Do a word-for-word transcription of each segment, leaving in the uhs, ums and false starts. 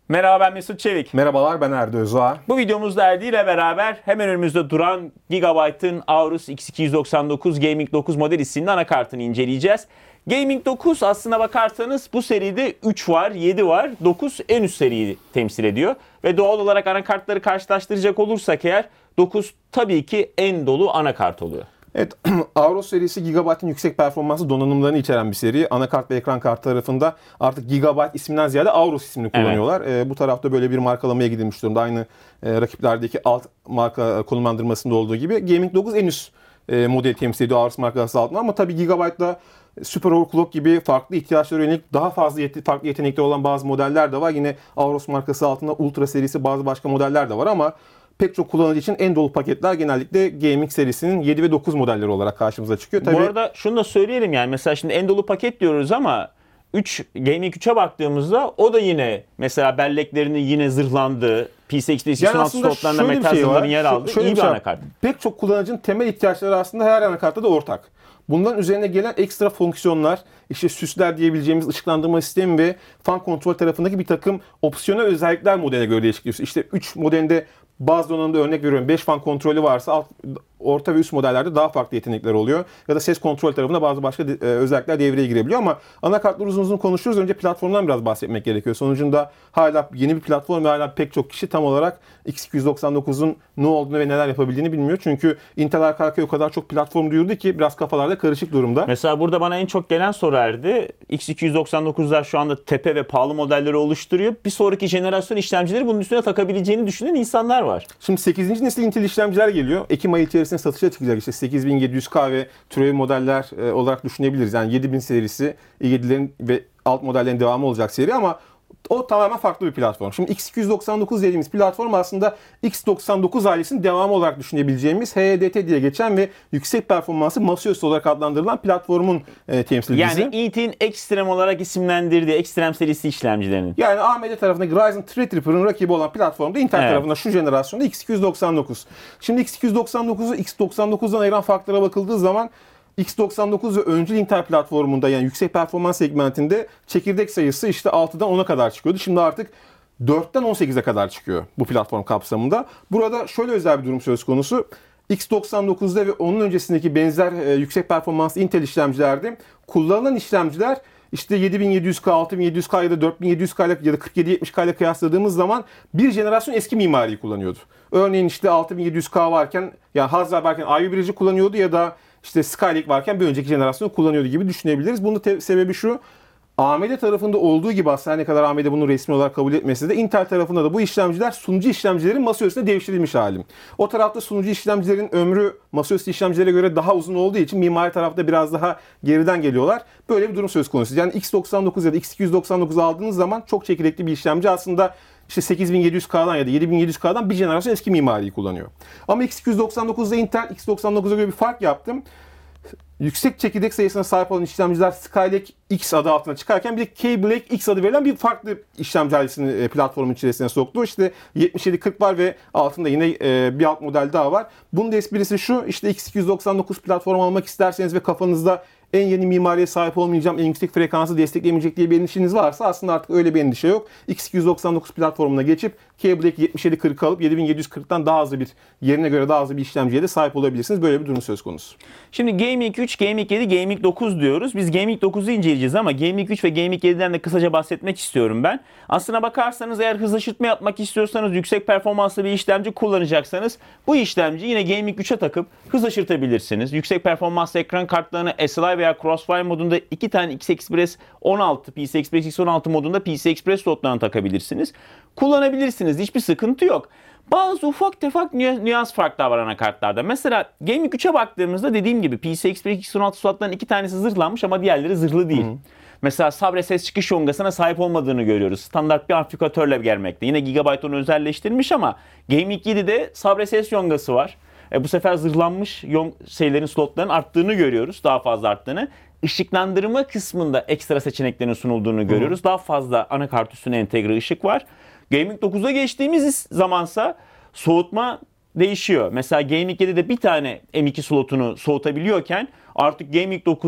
Merhaba, ben Mesut Çevik. Merhabalar, ben Erdi Özağ. Bu videomuzda Erdi ile beraber hemen önümüzde duran Gigabyte'ın Aorus X iki yüz doksan dokuz Gaming dokuz model isimli anakartını inceleyeceğiz. Gaming dokuz aslına bakarsanız bu seride üç var, yedi var, dokuz en üst seriyi temsil ediyor. Ve doğal olarak anakartları karşılaştıracak olursak eğer dokuz tabii ki en dolu anakart oluyor. Evet, Aorus serisi Gigabyte'ın yüksek performanslı donanımlarını içeren bir seri. Anakart ve ekran kartı tarafında artık Gigabyte isminden ziyade Aorus ismini kullanıyorlar. Evet. E, bu tarafta böyle bir markalamaya gidilmiş durumda. Aynı e, rakiplerdeki alt marka konumlandırmasında olduğu gibi. Gaming dokuz en üst e, modeli temsil ediyor Aorus markası altında. Ama tabii Gigabyte'da Super Overclock gibi farklı ihtiyaçlara yönelik daha fazla yet- farklı yetenekli olan bazı modeller de var. Yine Aorus markası altında Ultra serisi bazı başka modeller de var ama pek çok kullanıcı için en dolu paketler genellikle Gaming serisinin yedi ve dokuz modelleri olarak karşımıza çıkıyor. Tabii, bu arada şunu da söyleyelim, yani mesela şimdi en dolu paket diyoruz ama üç Gaming üçe baktığımızda o da yine mesela belleklerinin yine zırhlandığı, P C I Express iki yüz on altı slotlarında metal şey zırhların yer aldığı iyi bir şey anakart. Pek çok kullanıcının temel ihtiyaçları aslında her anakartta da ortak. Bunların üzerine gelen ekstra fonksiyonlar, işte süsler diyebileceğimiz ışıklandırma sistemi ve fan kontrol tarafındaki bir takım opsiyonel özellikler modele göre değişikliyor. İşte üç modelinde bazı donanımda örnek veriyorum beş fan kontrolü varsa alt, orta ve üst modellerde daha farklı yetenekler oluyor. Ya da ses kontrol tarafında bazı başka de, e, özellikler devreye girebiliyor ama anakartları uzun uzun konuşuyoruz. Önce platformdan biraz bahsetmek gerekiyor. Sonucunda hala yeni bir platform ve hala pek çok kişi tam olarak X iki yüz doksan dokuzun ne olduğunu ve neler yapabildiğini bilmiyor. Çünkü Intel arka arkaya o kadar çok platform duyurdu ki biraz kafalarda karışık durumda. Mesela burada bana en çok gelen soru Erdi. X iki yüz doksan dokuzlar şu anda tepe ve pahalı modelleri oluşturuyor. Bir sonraki jenerasyon işlemcileri bunun üstüne takabileceğini düşünen insanlar var. Şimdi sekizinci nesil Intel işlemciler geliyor. Ekim ayı içerisinde satışa çıkacak. İşte sekiz bin yedi yüz K ve türevi modeller e, olarak düşünebiliriz. Yani yedi bin serisi i yedilerin ve alt modellerin devamı olacak seri ama o tamamen farklı bir platform. Şimdi X iki yüz doksan dokuz dediğimiz platform aslında X doksan dokuz ailesinin devamı olarak düşünebileceğimiz H E D T diye geçen ve yüksek performanslı masaüstü olarak adlandırılan platformun e, temsilcisi. Yani Intel'in ekstrem olarak isimlendirdiği ekstrem serisi işlemcilerinin. Yani A M D tarafındaki Ryzen Threadripper'ın rakibi olan platformda Intel Evet. tarafında şu jenerasyonda X iki yüz doksan dokuz. Şimdi X iki yüz doksan dokuzu X doksan dokuzdan ayıran farklara bakıldığı zaman X doksan dokuz ve öncül Intel platformunda yani yüksek performans segmentinde çekirdek sayısı işte altıdan ona kadar çıkıyordu. Şimdi artık dörtten on sekize kadar çıkıyor bu platform kapsamında. Burada şöyle özel bir durum söz konusu. X doksan dokuzda ve onun öncesindeki benzer e, yüksek performanslı Intel işlemcilerde kullanılan işlemciler işte yedi bin yedi yüz K, altı bin yedi yüz K ya da dört bin yedi yüz K ya da kırk yedi yetmiş K ile kıyasladığımız zaman bir jenerasyon eski mimariyi kullanıyordu. Örneğin işte altı bin yedi yüz K varken yani Haswell varken Ivy Bridge'i kullanıyordu ya da işte Skylake varken bir önceki jenerasyonu kullanıyordu gibi düşünebiliriz. Bunun te- sebebi şu. A M D tarafında olduğu gibi aslında ne kadar A M D bunu resmi olarak kabul etmese de Intel tarafında da bu işlemciler sunucu işlemcilerin masaüstüne devşirilmiş hali. O tarafta sunucu işlemcilerin ömrü masaüstü işlemcilere göre daha uzun olduğu için mimari tarafta biraz daha geriden geliyorlar. Böyle bir durum söz konusu. Yani X doksan dokuz ya da X iki yüz doksan dokuz aldığınız zaman çok çekirdekli bir işlemci aslında işte sekiz bin yedi yüz K'dan ya da yedi bin yedi yüz K'dan bir jenerasyon eski mimariyi kullanıyor. Ama X iki yüz doksan dokuzda Intel X doksan dokuza göre bir fark yaptım. Yüksek çekirdek sayısına sahip olan işlemciler Skylake X adı altına çıkarken bir de Kaby Lake X adı verilen bir farklı işlemci ailesini platformun içerisine soktu. İşte yetmiş yedi kırk var ve altında yine bir alt model daha var. Bunun da esprisi şu, işte X iki yüz doksan dokuz platform almak isterseniz ve kafanızda en yeni mimariye sahip olmayacağım, en yüksek frekansı destekleyemeyecek diye bir endişeniz varsa aslında artık öyle bir endişe yok. X iki yüz doksan dokuz platformuna geçip Kaby Lake yetmiş yedi kırk alıp yedi bin yedi yüz kırktan daha hızlı bir, yerine göre daha hızlı bir işlemciye de sahip olabilirsiniz. Böyle bir durum söz konusu. Şimdi Gaming üç, Gaming yedi, Gaming dokuz diyoruz. Biz Gaming dokuzu inceleyeceğiz ama Gaming üç ve Gaming yediden de kısaca bahsetmek istiyorum ben. Aslına bakarsanız eğer hız aşırtma yapmak istiyorsanız, yüksek performanslı bir işlemci kullanacaksanız bu işlemci yine Gaming üçe takıp hız aşırtabilirsiniz. Yüksek performanslı ekran kartlarını S L I veya Crossfire modunda iki tane X Express on altı, P C I Express X on altı modunda P C I Express slotlarını takabilirsiniz. Kullanabilirsiniz. Hiçbir sıkıntı yok. Bazı ufak tefek nüans farklar var anakartlarda. Mesela Gaming üçe baktığımızda dediğim gibi P C I Express X on altı slotlarının iki tanesi zırhlanmış ama diğerleri zırhlı değil. Hı hı. Mesela Sabre ses çıkış yongasına sahip olmadığını görüyoruz. Standart bir amplifikatörle gelmekte. Yine Gigabyte onu özelleştirmiş ama Gaming yedide Sabre ses yongası var. E bu sefer zırhlanmış yon şeylerin slotların arttığını görüyoruz. Daha fazla arttığını. Işıklandırma kısmında ekstra seçeneklerin sunulduğunu görüyoruz. Hı. Daha fazla anakart üstüne entegre ışık var. Gaming dokuza geçtiğimiz zamansa soğutma değişiyor. Mesela Gaming yedide bir tane M iki slotunu soğutabiliyorken artık Gaming dokuzda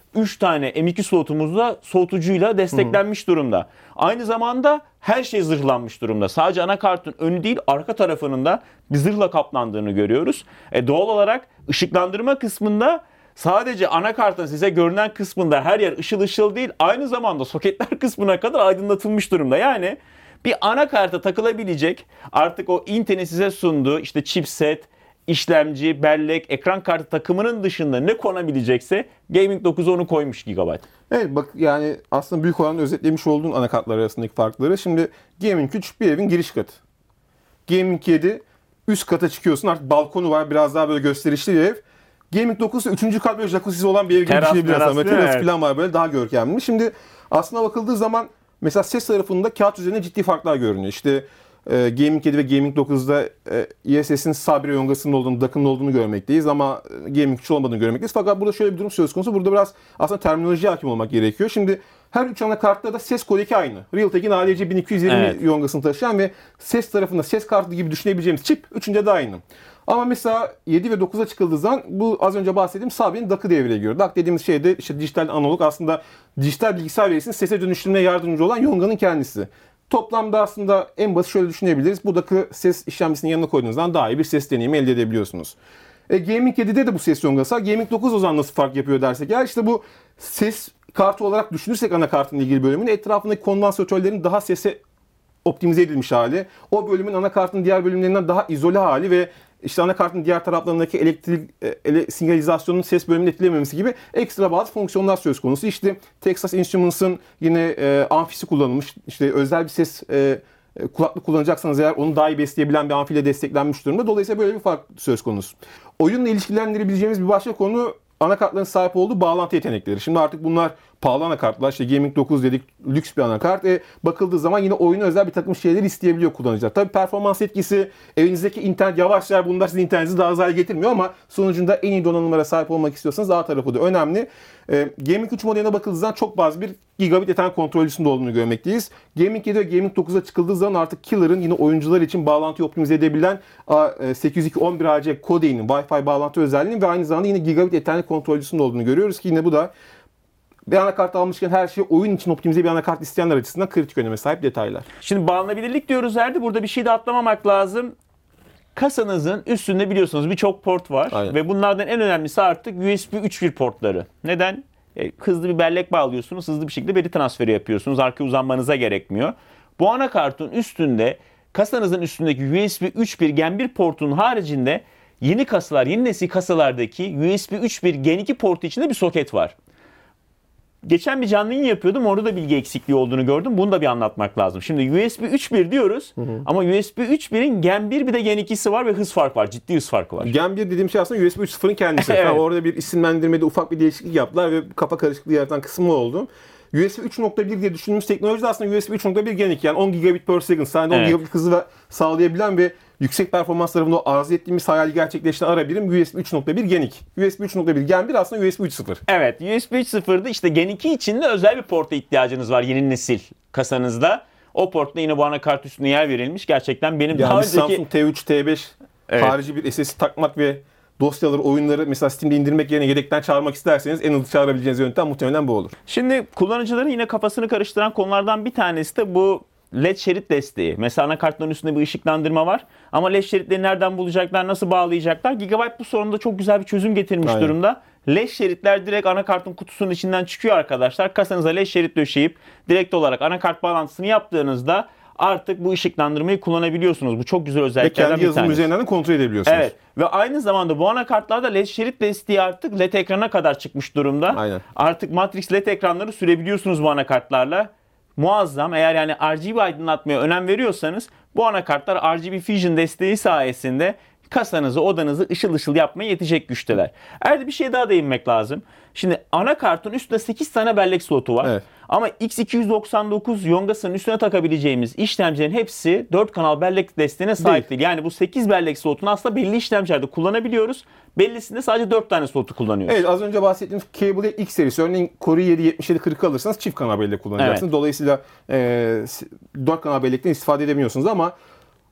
üç tane M iki slotumuzda soğutucuyla desteklenmiş durumda. Aynı zamanda her şey zırhlanmış durumda. Sadece anakartın önü değil, arka tarafının da bir zırhla kaplandığını görüyoruz. E doğal olarak ışıklandırma kısmında sadece anakartın size görünen kısmında her yer ışıl ışıl değil, aynı zamanda soketler kısmına kadar aydınlatılmış durumda. Yani bir anakarta takılabilecek artık o Intel'in size sunduğu işte chipset, işlemci, bellek, ekran kartı takımının dışında ne konabilecekse Gaming dokuz onu koymuş Gigabyte. Evet bak yani aslında büyük oranda özetlemiş olduğun anakartlar arasındaki farkları. Şimdi Gaming üç bir evin giriş katı. Gaming yedi üst kata çıkıyorsun, artık balkonu var, biraz daha böyle gösterişli bir ev. Gaming dokuz üçüncü kat böyle jacuzzi olan bir ev gibi Teras, düşünebilirsin. teras, Ama değil mi? teras Evet. falan var, böyle daha görkemli. Şimdi aslına bakıldığı zaman mesela ses tarafında kağıt üzerinde ciddi farklar görünüyor. İşte e, Gaming yedi ve Gaming dokuzda e, E S S'in Sabre yongasının olduğunu, D A C'ın olduğunu görmekteyiz ama e, Gaming üç olmadığını görmekteyiz. Fakat burada şöyle bir durum söz konusu. Burada biraz aslında terminolojiye hakim olmak gerekiyor. Şimdi her üç anakartta da ses kodeki aynı. Realtek'in A L C bin iki yüz yirmi Evet. yongasını taşıyan ve ses tarafında ses kartı gibi düşünebileceğimiz çip üçünde de aynı. Ama mesela yedi ve dokuza çıkıldığı zaman bu az önce bahsettiğim Sabre'nin D A C'ı devreye giriyor. D A C dediğimiz şey de işte dijital analog, aslında dijital bilgisayar verisini sese dönüştürmeye yardımcı olan yonganın kendisi. Toplamda aslında en basit şöyle düşünebiliriz. Bu D A C'ı ses işlemcisinin yanına koyduğunuz zaman daha iyi bir ses deneyimi elde edebiliyorsunuz. E, Gaming yedide de bu ses yongası var. Gaming dokuz o zaman nasıl fark yapıyor dersek ya işte bu ses kartı olarak düşünürsek anakartın ilgili bölümünü, etrafındaki kondansatörlerin daha sese optimize edilmiş hali, o bölümün anakartın diğer bölümlerinden daha izole hali ve işte anakartın diğer taraflarındaki elektrik e, ele, sinyalizasyonun ses bölümünü etkilememesi gibi ekstra bazı fonksiyonlar söz konusu. İşte Texas Instruments'ın yine e, amfisi kullanılmış. İşte özel bir ses e, e, kulaklık kullanacaksanız eğer onu daha iyi besleyebilen bir amfiyle desteklenmiş durumda. Dolayısıyla böyle bir fark söz konusu. Oyunla ilişkilendirebileceğimiz bir başka konu anakartların sahip olduğu bağlantı yetenekleri. Şimdi artık bunlar pahalı anakartlar. İşte Gaming dokuz dedik, lüks bir anakart. E, bakıldığı zaman yine oyuna özel bir takım şeyler isteyebiliyor kullanıcılar. Tabii performans etkisi, evinizdeki internet yavaş yer, bunlar sizin internetinizi daha az hale getirmiyor ama sonucunda en iyi donanımlara sahip olmak istiyorsanız A tarafı da önemli. E, Gaming üç modeline bakıldığı zaman çok bazı bir gigabit ethernet kontrolcüsünde olduğunu görmekteyiz. Gaming yedi ve Gaming dokuza çıkıldığı zaman artık Killer'ın yine oyuncular için bağlantıyı optimize edebilen sekiz yüz iki nokta on bir A C Code'inin Wi-Fi bağlantı özelliğinin ve aynı zamanda yine gigabit ethernet kontrolcüsünde olduğunu görüyoruz ki yine bu da bir anakart almışken her şeyi oyun için optimize bir anakart isteyenler açısından kritik öneme sahip detaylar. Şimdi bağlanabilirlik diyoruz Erdi. Burada bir şey de atlamamak lazım. Kasanızın üstünde biliyorsunuz birçok port var. Aynen. Ve bunlardan en önemlisi artık U S B üç bir portları. Neden? E, hızlı bir bellek bağlıyorsunuz, hızlı bir şekilde veri transferi yapıyorsunuz. Arkaya uzanmanıza gerekmiyor. Bu anakartın üstünde, kasanızın üstündeki U S B üç bir Gen bir portunun haricinde yeni kasalar, yeni nesil kasalardaki U S B üç bir Gen iki portu içinde bir soket var. Geçen bir canlı yayın yapıyordum. Orada da bilgi eksikliği olduğunu gördüm. Bunu da bir anlatmak lazım. Şimdi U S B üç bir diyoruz. Hı hı. Ama U S B üç birin Gen bir bir de Gen ikisi var ve hız farkı var. Ciddi hız farkı var. Gen bir dediğim şey aslında U S B üç nokta sıfırın kendisi. Evet. Yani orada bir isimlendirmede ufak bir değişiklik yaptılar ve kafa karışıklığı yaratan kısmı oldu. U S B üç nokta bir diye düşündüğümüz teknoloji de aslında U S B üç nokta bir Gen iki, yani on gigabit per second. Sadece on Evet. gigabit hızı sağlayabilen ve yüksek performans tarafında o arzu ettiğimiz hayali gerçekleştiren ara birim U S B üç nokta bir Gen iki. U S B üç nokta bir Gen bir aslında U S B üç nokta sıfır. Evet, U S B üç nokta sıfırda işte Gen iki için de özel bir porta ihtiyacınız var yeni nesil kasanızda. O portta yine bu anakart üstüne yer verilmiş. Gerçekten benim Yani daha bir önceki... Samsung T üç, T beş Evet. harici bir S S D takmak ve dosyaları, oyunları mesela Steam'de indirmek yerine yedekten çağırmak isterseniz en hızlı çağırabileceğiniz yöntem muhtemelen bu olur. Şimdi kullanıcıların yine kafasını karıştıran konulardan bir tanesi de bu L E D şerit desteği. Mesela anakartların üstünde bir ışıklandırma var. Ama L E D şeritleri nereden bulacaklar, nasıl bağlayacaklar? Gigabyte bu sorunda çok güzel bir çözüm getirmiş Aynen. durumda. L E D şeritler direkt anakartın kutusunun içinden çıkıyor arkadaşlar. Kasanıza L E D şerit döşeyip direkt olarak anakart bağlantısını yaptığınızda artık bu ışıklandırmayı kullanabiliyorsunuz. Bu çok güzel Ve özelliklerden kendi bir yazılım tanesi. üzerinden de kontrol edebiliyorsunuz. Evet ve aynı zamanda bu anakartlarda L E D şerit desteği artık L E D ekrana kadar çıkmış durumda. Aynen. Artık Matrix L E D ekranları sürebiliyorsunuz bu anakartlarla. Muazzam. Eğer yani R G B aydınlatmaya önem veriyorsanız bu anakartlar R G B Fusion desteği sayesinde kasanızı, odanızı ışıl ışıl yapmaya yetecek güçteler. Erdi bir şey daha değinmek lazım. Şimdi anakartın üstünde sekiz tane bellek slotu var. Evet. Ama X iki yüz doksan dokuz yongasının üstüne takabileceğimiz işlemcilerin hepsi dört kanal bellek desteğine sahip değil. Yani bu sekiz bellek slotunu aslında belli işlemcilerde kullanabiliyoruz. Bellisinde sadece dört tane slotu kullanıyoruz. Evet, az önce bahsettiğimiz Cable X serisi, örneğin Core i yedi yetmiş yedi kırkı alırsanız çift kanal bellek kullanacaksınız. Evet. Dolayısıyla e, dört kanal bellekten istifade edemiyorsunuz ama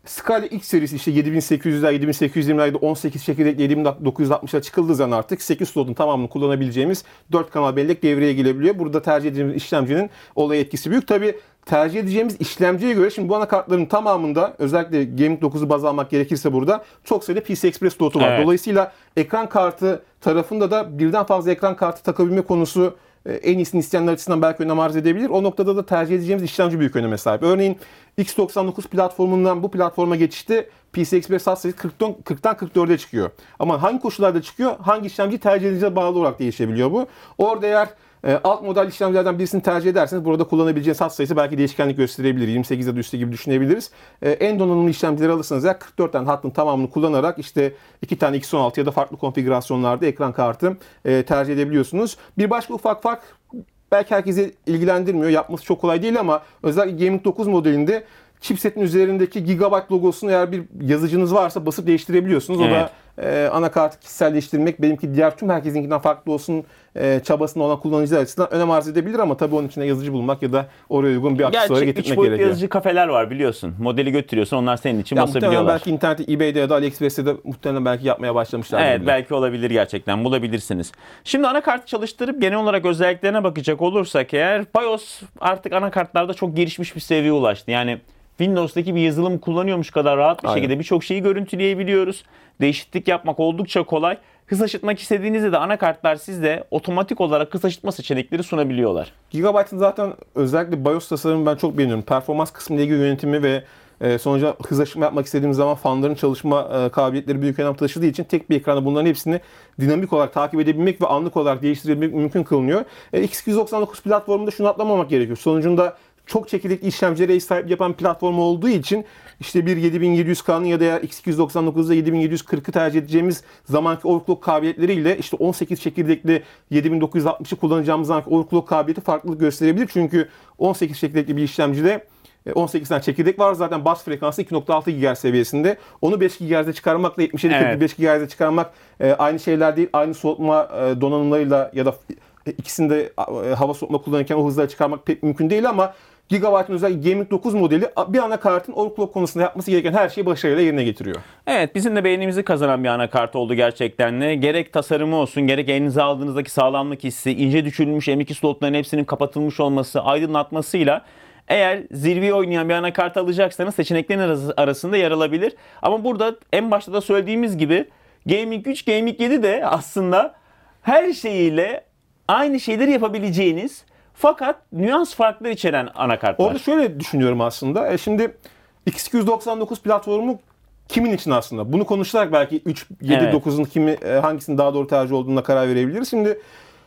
Skala X serisi işte yedi bin sekiz yüzler, yedi bin sekiz yüz yirmilerde on sekiz çekirdekli yedi bin dokuz yüz altmışa çıkıldığı zaman artık sekiz slotun tamamını kullanabileceğimiz dört kanal bellek devreye girebiliyor. Burada tercih edeceğimiz işlemcinin olaya etkisi büyük. Tabii tercih edeceğimiz işlemciye göre şimdi bu anakartların tamamında özellikle Gaming dokuzu baz almak gerekirse burada çok sayıda P C I Express slotu var. Evet. Dolayısıyla ekran kartı tarafında da birden fazla ekran kartı takabilme konusu en iyisini isteyenler açısından belki önem arz edebilir. O noktada da tercih edeceğimiz işlemci büyük öneme sahip. Örneğin X doksan dokuz platformundan bu platforma geçişte P C I Express hat sayısı kırktan kırk dörde çıkıyor. Ama hangi koşullarda çıkıyor, hangi işlemci tercih edeceğine bağlı olarak değişebiliyor bu. Orada eğer e, alt model işlemcilerden birisini tercih ederseniz burada kullanabileceğiniz hat sayısı belki değişkenlik gösterebilir. yirmi sekiz ya da üstü gibi düşünebiliriz. E, en donanımlı işlemcileri alırsanız eğer kırk dört tane hattın tamamını kullanarak işte iki tane X on altı ya da farklı konfigürasyonlarda ekran kartı e, tercih edebiliyorsunuz. Bir başka ufak fark belki herkese ilgilendirmiyor. Yapması çok kolay değil ama özellikle Gaming dokuz modelinde chipsetin üzerindeki Gigabyte logosunu eğer bir yazıcınız varsa basıp değiştirebiliyorsunuz. Evet. O da e, anakartı kişiselleştirmek benimki diğer tüm herkesinkinden farklı olsun e, çabasında olan kullanıcılar açısından önem arz edebilir ama tabii onun için de yazıcı bulmak ya da oraya uygun bir aksesuarı Gerçek üç getirmek boyutlu gerekiyor. yazıcı kafeler var biliyorsun. Modeli götürüyorsun, onlar senin için Ya muhtemelen basabiliyorlar. belki internette eBay'de ya da AliExpress'te de muhtemelen belki yapmaya başlamışlar. Evet, belki olabilir, gerçekten bulabilirsiniz. Şimdi anakartı çalıştırıp genel olarak özelliklerine bakacak olursak eğer BIOS artık anakartlarda çok gelişmiş bir seviyeye ulaştı. Yani Windows'daki bir yazılım kullanıyormuş kadar rahat bir Aynen. şekilde birçok şeyi görüntüleyebiliyoruz. Değişiklik yapmak oldukça kolay. Hız aşıtmak istediğinizde de anakartlar sizde otomatik olarak hız aşıtma seçenekleri sunabiliyorlar. Gigabyte'ın zaten özellikle BIOS tasarımını ben çok beğeniyorum. Performans kısmıyla ilgili yönetimi ve e, sonuca hız aşımı yapmak istediğimiz zaman fanların çalışma e, kabiliyetleri büyük önem taşıdığı için tek bir ekranda bunların hepsini dinamik olarak takip edebilmek ve anlık olarak değiştirebilmek mümkün kılınıyor. E, X iki yüz doksan dokuz platformunda şunu atlamamak gerekiyor. Sonucunda çok çekirdekli işlemcilere eş sahip yapan platform olduğu için işte bir yedi bin yedi yüz K'nın ya da eğer X iki yüz doksan dokuzda yedi bin yedi yüz kırkı tercih edeceğimiz zamanki overclock kabiliyetleriyle işte on sekiz çekirdekli yedi bin dokuz yüz altmışı kullanacağımız zamanki overclock kabiliyeti farklılık gösterebilir. Çünkü on sekiz çekirdekli bir işlemcide on sekiz tane çekirdek var. Zaten bas frekansı iki nokta altı gigahertz seviyesinde. Onu beş gigahertz'e çıkarmakla yetmiş yedi kırk beş gigahertz'e çıkarmak e, aynı şeyler değil. Aynı soğutma e, donanımlarıyla ya da ikisini de e, hava soğutma kullanırken o hızları çıkarmak pek mümkün değil ama Gigabyte'ın özellikle Gaming dokuz modeli bir anakartın overclock konusunda yapması gereken her şeyi başarıyla yerine getiriyor. Evet, bizim de beğenimizi kazanan bir anakart oldu gerçekten de. Gerek tasarımı olsun, gerek elinize aldığınızdaki sağlamlık hissi, ince düşürülmüş M iki slotların hepsinin kapatılmış olması, aydınlatmasıyla eğer zirveye oynayan bir anakart alacaksanız seçeneklerin arasında yer alabilir. Ama burada en başta da söylediğimiz gibi Gaming üç, Gaming yedi de aslında her şeyiyle aynı şeyleri yapabileceğiniz fakat nüans farkları içeren anakartlar. Orada şöyle düşünüyorum aslında. E şimdi X iki yüz doksan dokuz platformu kimin için aslında? Bunu konuşarak belki üç, yedi, Evet. dokuzun kimi e, hangisinin daha doğru tercih olduğuna karar verebiliriz. Şimdi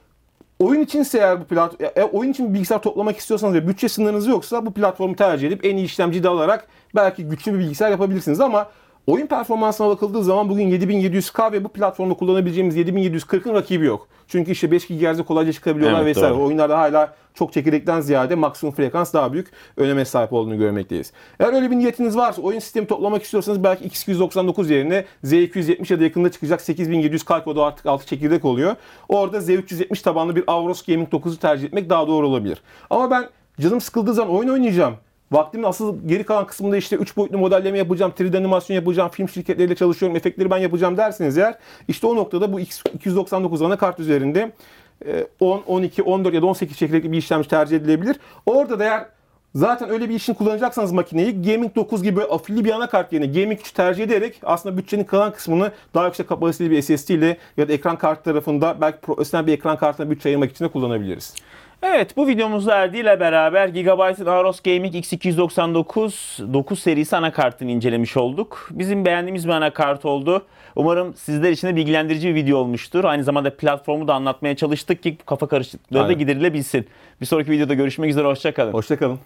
oyun içinse eğer bu plat e, oyun için bir bilgisayar toplamak istiyorsanız ve bütçe sınırınız yoksa bu platformu tercih edip en iyi işlemciyi de alarak belki güçlü bir bilgisayar yapabilirsiniz ama oyun performansına bakıldığı zaman bugün yedi bin yedi yüz K ve bu platformda kullanabileceğimiz yedi bin yedi yüz kırkın rakibi yok. Çünkü işte beş gigahertz'e kolayca çıkabiliyorlar Evet, vesaire. doğru. Oyunlarda hala çok çekirdekten ziyade maksimum frekans daha büyük öneme sahip olduğunu görmekteyiz. Eğer öyle bir niyetiniz varsa oyun sistemi toplamak istiyorsanız belki X iki yüz doksan dokuz yerine Z iki yüz yetmiş ya da yakında çıkacak sekiz bin yedi yüz K kodu artık altı çekirdek oluyor. Orada Z üç yüz yetmiş tabanlı bir Aorus Gaming dokuzu tercih etmek daha doğru olabilir. Ama ben canım sıkıldığı zaman oyun oynayacağım. Vaktimin asıl geri kalan kısmında işte üç boyutlu modelleme yapacağım, üç D animasyon yapacağım, film şirketleriyle çalışıyorum, efektleri ben yapacağım derseniz eğer işte o noktada bu X iki yüz doksan dokuz anakart üzerinde on, on iki, on dört ya da on sekiz çekirdekli bir işlemci tercih edilebilir. Orada da eğer zaten öyle bir işin kullanacaksanız makineyi Gaming dokuz gibi afilli bir anakart yerine Gaming üç tercih ederek aslında bütçenin kalan kısmını daha yüksek kapasiteli bir S S D ile ya da ekran kartı tarafında belki profesyonel bir ekran kartına bütçe ayırmak için de kullanabiliriz. Evet, bu videomuzda Erdi ile beraber Gigabyte'ın Aorus Gaming X iki yüz doksan dokuz dokuz serisi anakartını incelemiş olduk. Bizim beğendiğimiz bir anakart oldu. Umarım sizler için de bilgilendirici bir video olmuştur. Aynı zamanda platformu da anlatmaya çalıştık ki kafa karışıklıkları da Aynen. giderilebilsin. Bir sonraki videoda görüşmek üzere, hoşça kalın. Hoşça kalın.